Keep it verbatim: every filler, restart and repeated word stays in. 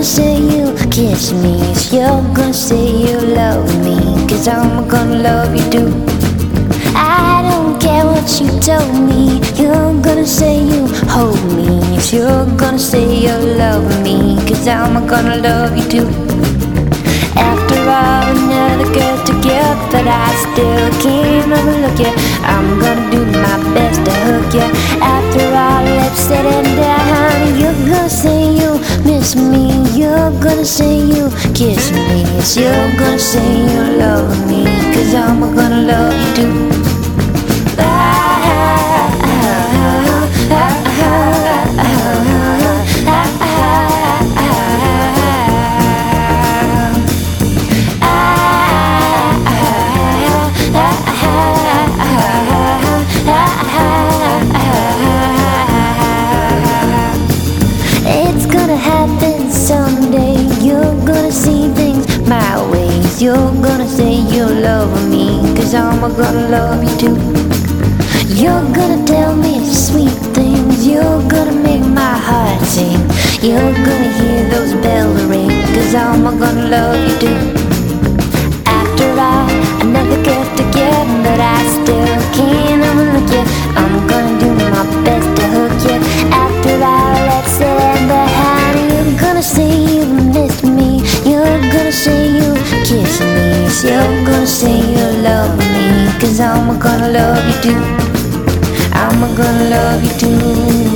say you kiss me, yes, you're gonna say you love me, cause I'm gonna love you too. I don't care what you told me, you're gonna say you hold me, yes, you're gonna say you love me, cause I'm gonna love you too. After all, another girl to get, but I still can't overlook you. I'm gonna do my best to hook you. After all, let's sit it down. You're gonna say you miss me, you're gonna say you kiss me, yes, you're gonna say you love me, cause I'm gonna love you too. It's gonna happen someday. You're gonna see things my ways. You're gonna say you love me, cause I'm gonna love you too. You're gonna tell me sweet things. You're gonna make my heart sing. You're gonna hear those bells ring, cause I'm gonna love you too. After all, another get together, but I still can't overlook you. I'm gonna do my best to hook you. After all, let's sit behind. You're gonna say you missed me, you're gonna say you kiss me, yes, you're gonna say you love me, cause I'm gonna love you too. I'm gonna love you too.